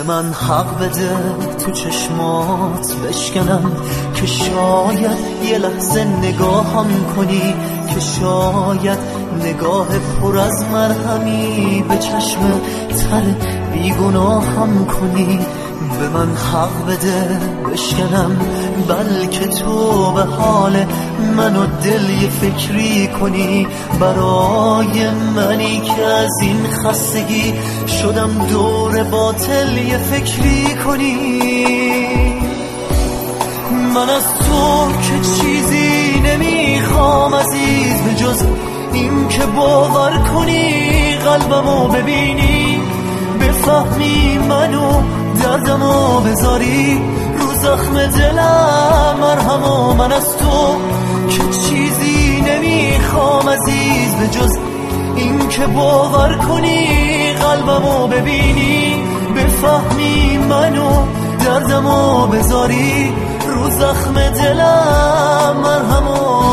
من حق بده تو چشمات بشکنم، که شاید یه لحظه نگاهم کنی، که شاید نگاه پر از مرهمی به چشم تر بیگناهم کنی. به من حق بده بشکنم، بلکه تو به حال من و دل یه فکری کنی، برای منی که از این خستگی شدم دور باطل یه فکری کنی. من از تو که چیزی نمیخوام عزیز، به جز این که باور کنی، قلبمو ببینی، بفهمی منو، دردمو بذاری رو زخم دلم مرهمو. من از تو که چیزی نمیخوام عزیز، به جز این که باور کنی، قلبمو ببینی، بفهمی منو، دردمو بذاری رو زخم دلم مرهمو.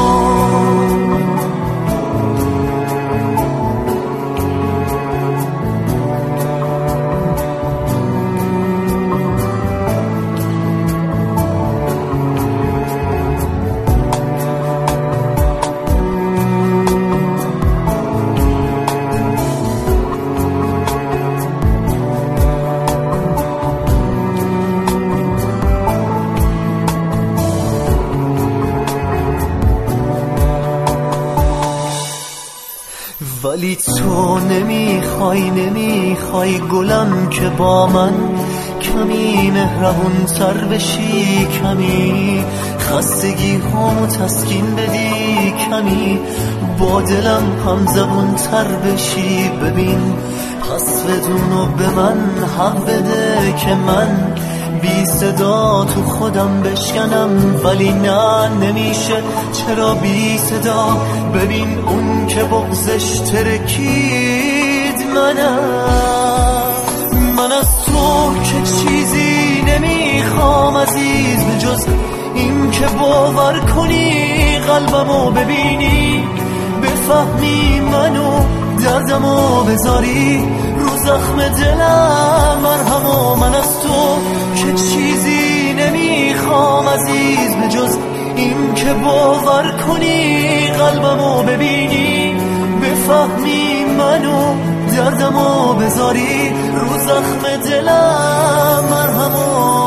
ولی تو نمیخوای گلم که با من کمی مهربون تر بشی، کمی خستگی همو تسکین بدی، کمی با دلم هم زبون تر بشی. ببین پس بدون و به من حق بده که من بی صدا تو خودم بشکنم، ولی نه نمیشه، چرا بی صدا؟ ببین اون که بغضش ترکید منم. من از تو که چیزی نمیخوام عزیز، به جز این که باور کنی، قلبمو ببینی، بفهمی منو، دردمو بذاری رو زخم دلم مرهمو. من از تو که چیزی نمیخوام عزیز، به جز این که باور کنی، قلبمو ببینی، بفهمی منو، دردمو بذاری رو زخم دلم مرهمو.